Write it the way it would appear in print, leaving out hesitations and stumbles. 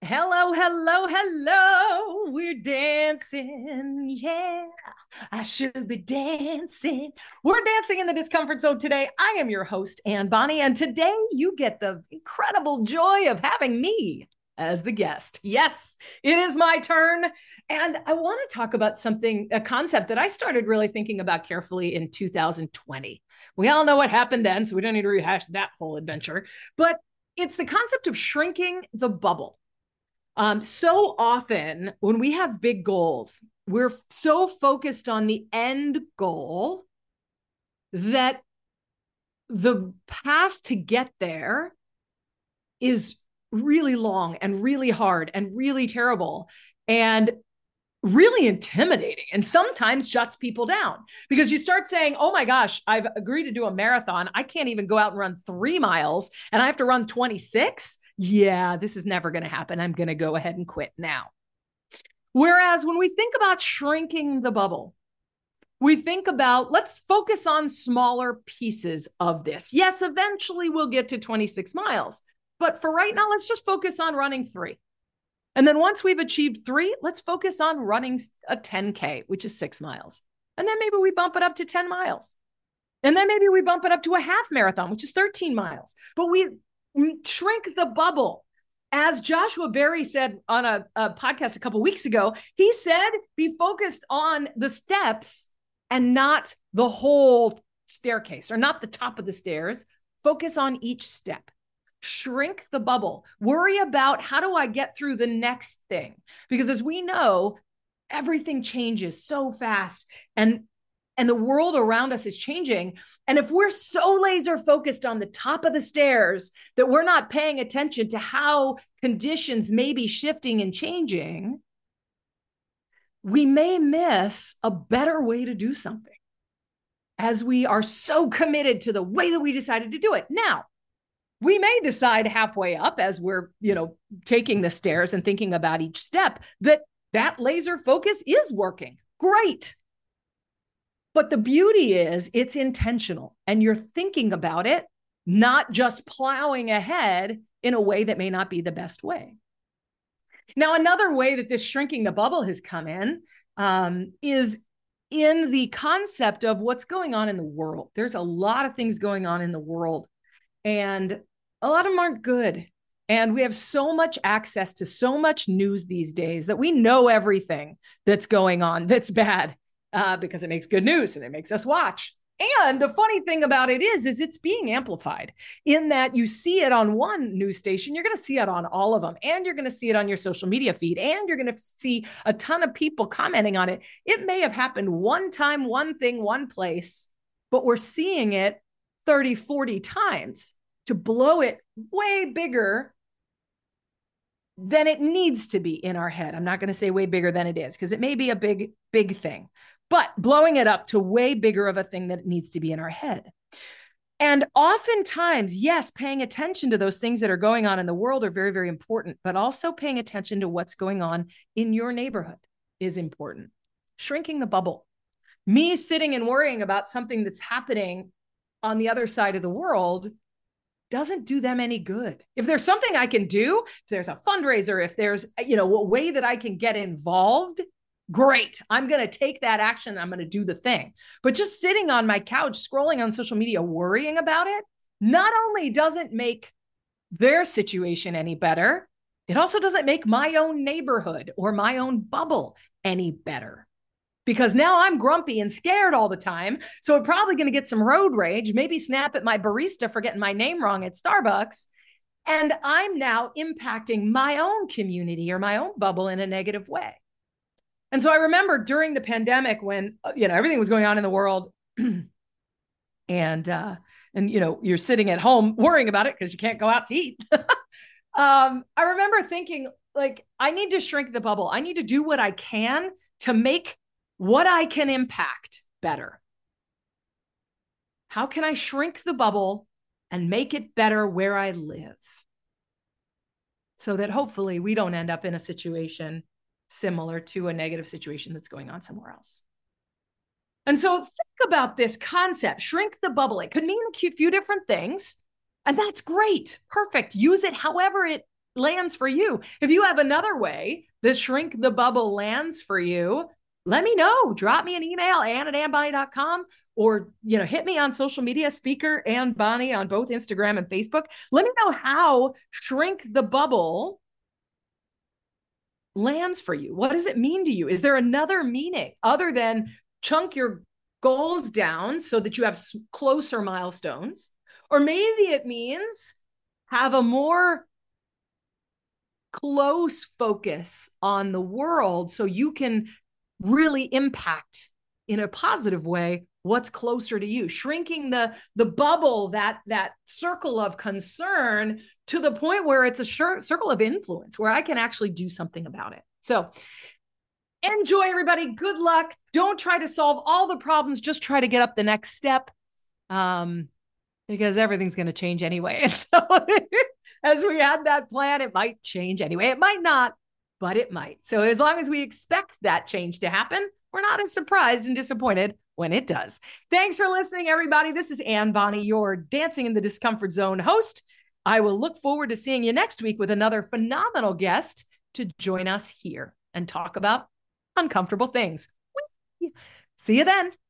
Hello, hello, hello. We're dancing. Yeah, I should be dancing. We're dancing in the discomfort zone today. I am your host, Ann Bonnie, and today you get the incredible joy of having me as the guest. Yes, it is my turn. And I want to talk about something, a concept that I started really thinking about carefully in 2020. We all know what happened then, so we don't need to rehash that whole adventure. But it's the concept of shrinking the bubble. So often when we have big goals, we're so focused on the end goal that the path to get there is really long and really hard and really terrible and really intimidating, and sometimes shuts people down because you start saying, oh my gosh, I've agreed to do a marathon. I can't even go out and run 3 miles and I have to run 26. Yeah, this is never going to happen. I'm going to go ahead and quit now. Whereas when we think about shrinking the bubble, we think about, let's focus on smaller pieces of this. Yes, eventually we'll get to 26 miles. But for right now, let's just focus on running 3. And then once we've achieved 3, let's focus on running a 10K, which is 6 miles. And then maybe we bump it up to 10 miles. And then maybe we bump it up to a half marathon, which is 13 miles. But we shrink the bubble. As Joshua Berry said on a podcast a couple of weeks ago, he said, be focused on the steps and not the whole staircase, or not the top of the stairs. Focus on each step. Shrink the bubble. Worry about, how do I get through the next thing? Because as we know, everything changes so fast, and the world around us is changing. And if we're so laser focused on the top of the stairs that we're not paying attention to how conditions may be shifting and changing, we may miss a better way to do something, as we are so committed to the way that we decided to do it. Now, we may decide halfway up, as we're, taking the stairs and thinking about each step, that laser focus is working. Great. But the beauty is it's intentional, and you're thinking about it, not just plowing ahead in a way that may not be the best way. Now, another way that this shrinking the bubble has come in is in the concept of what's going on in the world. There's a lot of things going on in the world, and a lot of them aren't good. And we have so much access to so much news these days that we know everything that's going on that's bad, because it makes good news and it makes us watch. And the funny thing about it is it's being amplified, in that you see it on one news station, you're going to see it on all of them, and you're going to see it on your social media feed, and you're going to see a ton of people commenting on it. It may have happened one time, one thing, one place, but we're seeing it 30, 40 times to blow it way bigger than it needs to be in our head. I'm not going to say way bigger than it is, because it may be a big, big thing, but blowing it up to way bigger of a thing that it needs to be in our head. And oftentimes, yes, paying attention to those things that are going on in the world are very, very important, but also paying attention to what's going on in your neighborhood is important. Shrinking the bubble. Me sitting and worrying about something that's happening on the other side of the world doesn't do them any good. If there's something I can do, if there's a fundraiser, if there's, a way that I can get involved, great. I'm going to take that action. I'm going to do the thing. But just sitting on my couch, scrolling on social media, worrying about it, not only doesn't make their situation any better, it also doesn't make my own neighborhood or my own bubble any better. Because now I'm grumpy and scared all the time. So I'm probably going to get some road rage, maybe snap at my barista for getting my name wrong at Starbucks. And I'm now impacting my own community or my own bubble in a negative way. And so I remember during the pandemic when, everything was going on in the world and you're sitting at home worrying about it because you can't go out to eat. I remember thinking, I need to shrink the bubble. I need to do what I can to make what I can impact better. How can I shrink the bubble and make it better where I live, so that hopefully we don't end up in a situation similar to a negative situation that's going on somewhere else? And so think about this concept, shrink the bubble. It could mean a few different things, and that's great. Perfect. Use it however it lands for you. If you have another way that shrink the bubble lands for you, let me know. Drop me an email, ann@annbonny.com, or, hit me on social media, Speaker Ann Bonny on both Instagram and Facebook. Let me know how shrink the bubble lands for you. What does it mean to you? Is there another meaning other than chunk your goals down so that you have closer milestones? Or maybe it means have a more close focus on the world so you can really impact in a positive way what's closer to you, shrinking the bubble, that circle of concern, to the point where it's a circle of influence where I can actually do something about it. So enjoy, everybody. Good luck. Don't try to solve all the problems. Just try to get up the next step, because everything's going to change anyway. And so as we had that plan, it might change anyway. It might not, but it might. So as long as we expect that change to happen, we're not as surprised and disappointed when it does. Thanks for listening, everybody. This is Ann Bonny, your Dancing in the Discomfort Zone host. I will look forward to seeing you next week with another phenomenal guest to join us here and talk about uncomfortable things. See you then.